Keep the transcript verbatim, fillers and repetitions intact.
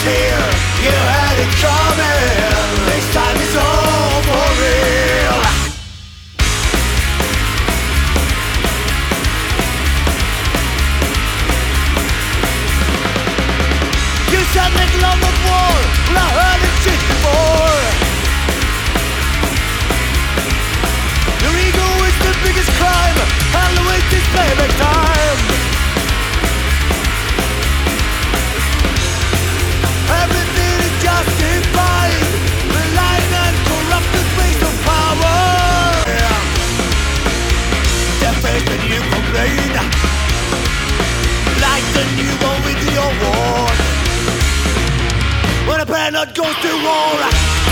here. You had it coming. This time is all for real. You said little on the wall. Well, I heard it shit before. Your ego is the biggest crime. I'll wait this payback time. Everything is justified. Malign and corrupted waste of power. The faith that you complain, like the newborn with your war. When a planet goes to war,